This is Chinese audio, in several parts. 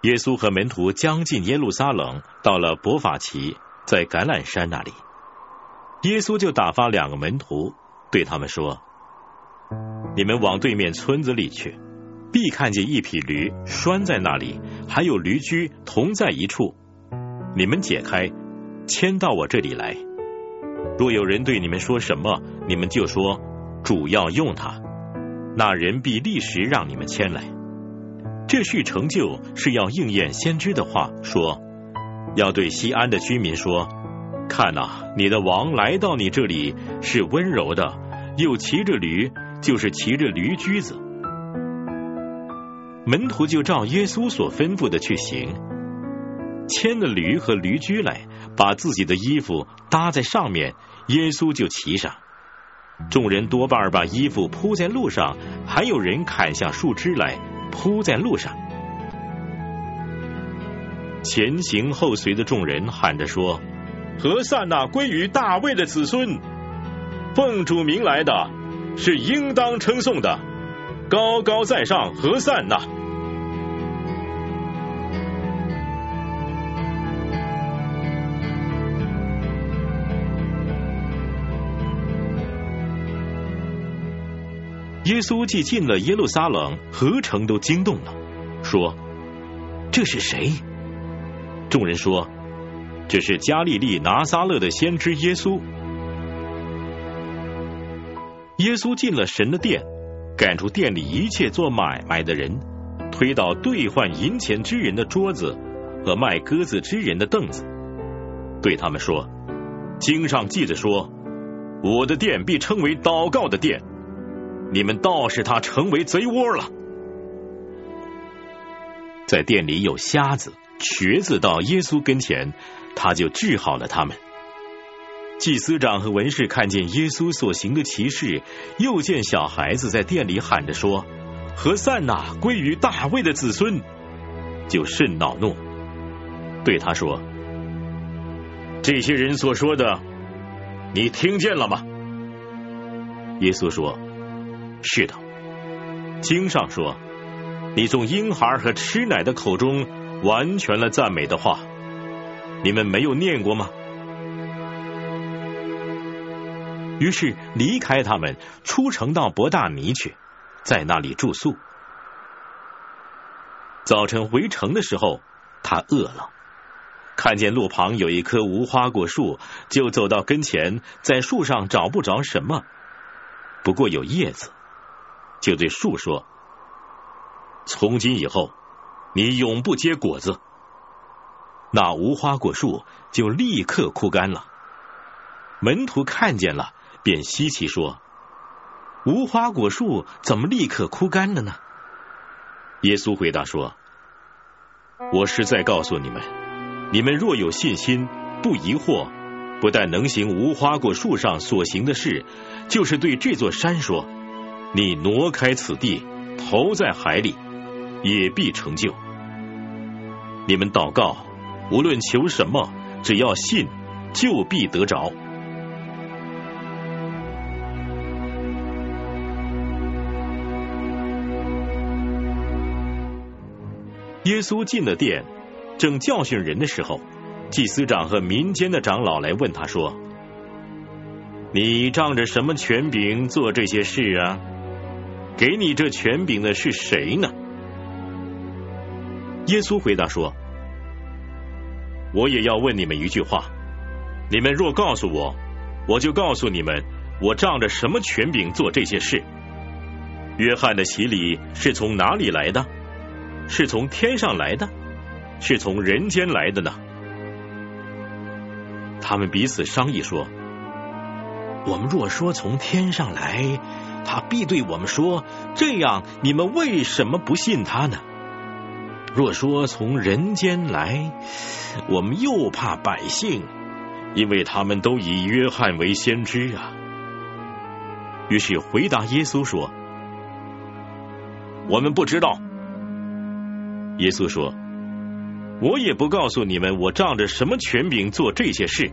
耶稣和门徒将近耶路撒冷，到了伯法其，在橄榄山那里，耶稣就打发2个门徒，对他们说：你们往对面村子里去，必看见一匹驴拴在那里，还有驴驹同在一处，你们解开，牵到我这里来。若有人对你们说什么，你们就说主要用它，那人必立时让你们牵来。这事成就，是要应验先知的话，说要对西安的居民说，看啊，你的王来到你这里，是温柔的，又骑着驴，就是骑着驴驹子。门徒就照耶稣所吩咐的去行，牵了驴和驴驹来，把自己的衣服搭在上面，耶稣就骑上。众人多半把衣服铺在路上，还有人砍下树枝来铺在路上。前行后随的众人喊着说：和散那归于大卫的子孙，奉主名来的，是应当称颂的，高高在上，和散那。耶稣既进了耶路撒冷，何城都惊动了，说：这是谁？众人说：这是加利利拿撒勒的先知耶稣。耶稣进了神的殿，赶出店里一切做买卖的人，推倒兑换银钱之人的桌子和卖鸽子之人的凳子，对他们说：经上记着说，我的殿必称为祷告的殿，你们倒使它成为贼窝了。在店里有瞎子、瘸子到耶稣跟前，他就治好了他们。祭司长和文士看见耶稣所行的奇事，又见小孩子在店里喊着说：和散那归于大卫的子孙，就甚恼怒，对他说：这些人所说的，你听见了吗？耶稣说：是的。经上说，你从婴孩和吃奶的口中完全了赞美的话，你们没有念过吗？于是离开他们，出城到伯大尼去，在那里住宿。早晨回城的时候，他饿了，看见路旁有一棵无花果树，就走到跟前，在树上找不着什么，不过有叶子，就对树说：从今以后，你永不结果子。那无花果树就立刻枯干了。门徒看见了，便稀奇说：无花果树怎么立刻枯干了呢？耶稣回答说：我实在告诉你们，你们若有信心，不疑惑，不但能行无花果树上所行的事，就是对这座山说：你挪开此地，投在海里，也必成就。你们祷告，无论求什么，只要信，就必得着。耶稣进了殿，正教训人的时候，祭司长和民间的长老来问他说：你仗着什么权柄做这些事啊？给你这权柄的是谁呢？耶稣回答说：我也要问你们一句话，你们若告诉我，我就告诉你们，我仗着什么权柄做这些事。约翰的洗礼是从哪里来的？是从天上来的，是从人间来的呢？他们彼此商议说：我们若说从天上来，他必对我们说，这样你们为什么不信他呢？若说从人间来，我们又怕百姓，因为他们都以约翰为先知啊。于是回答耶稣说：我们不知道。耶稣说：我也不告诉你们，我仗着什么权柄做这些事。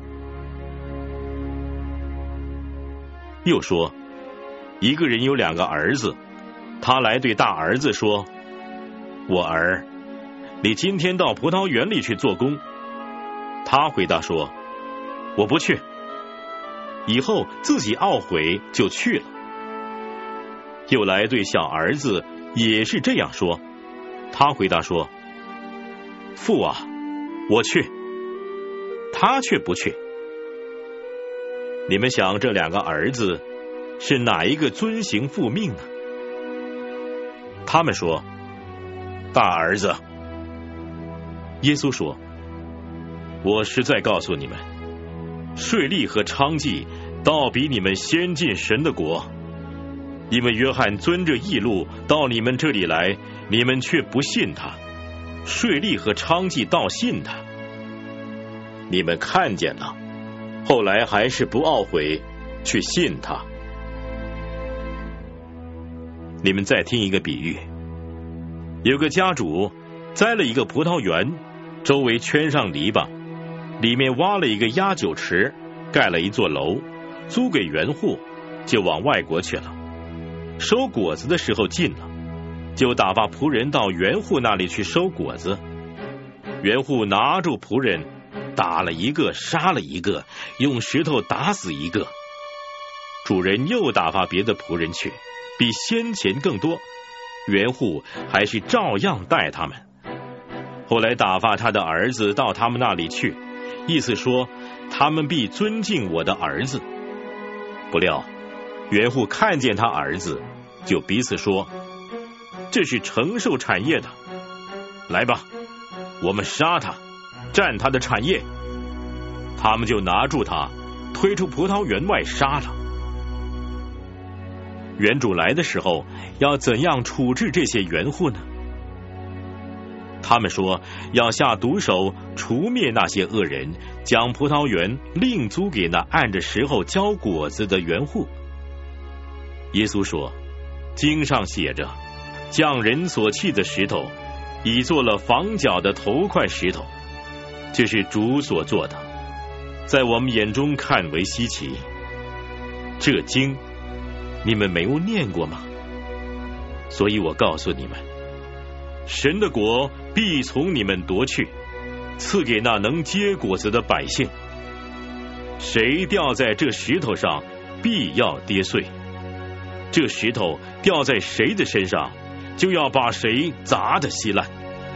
又说，一个人有2个儿子，他来对大儿子说：我儿， 你今天到葡萄园里去做工。他回答说，我不去。以后自己懊悔就去了。又来对小儿子也是这样说，他回答说，父啊，我去。他却不去。你们想这两个儿子是哪一个遵行父命呢？他们说，大儿子。耶稣说，我实在告诉你们，税吏和娼妓倒比你们先进神的国。因为约翰遵着义路到你们这里来，你们却不信他；税吏和娼妓倒信他。你们看见了，后来还是不懊悔，去信他。你们再听一个比喻，有个家主栽了一个葡萄园，周围圈上篱笆，里面挖了一个压酒池，盖了一座楼，租给园户，就往外国去了。收果子的时候近了，就打发仆人到园户那里去收果子。园户拿住仆人，打了一个，杀了一个，用石头打死一个。主人又打发别的仆人去，比先前更多，园户还是照样待他们。后来打发他的儿子到他们那里去，意思说他们必尊敬我的儿子。不料园户看见他儿子，就彼此说，这是承受产业的，来吧，我们杀他，占他的产业。他们就拿住他，推出葡萄园外杀了。园主来的时候，要怎样处置这些园户呢？他们说，要下毒手除灭那些恶人，将葡萄园另租给那按着时候交果子的园户。耶稣说，经上写着，匠人所弃的石头，已做了房角的头块石头，这是主所做的，在我们眼中看为稀奇。这经你们没有念过吗？所以我告诉你们，神的国必从你们夺去，赐给那能结果子的百姓。谁掉在这石头上，必要跌碎。这石头掉在谁的身上，就要把谁砸得稀烂。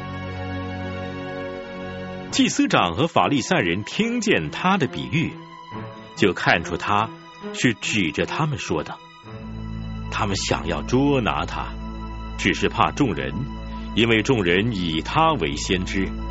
祭司长和法利赛人听见他的比喻，就看出他是指着他们说的。他们想要捉拿他，只是怕众人，因为众人以他为先知。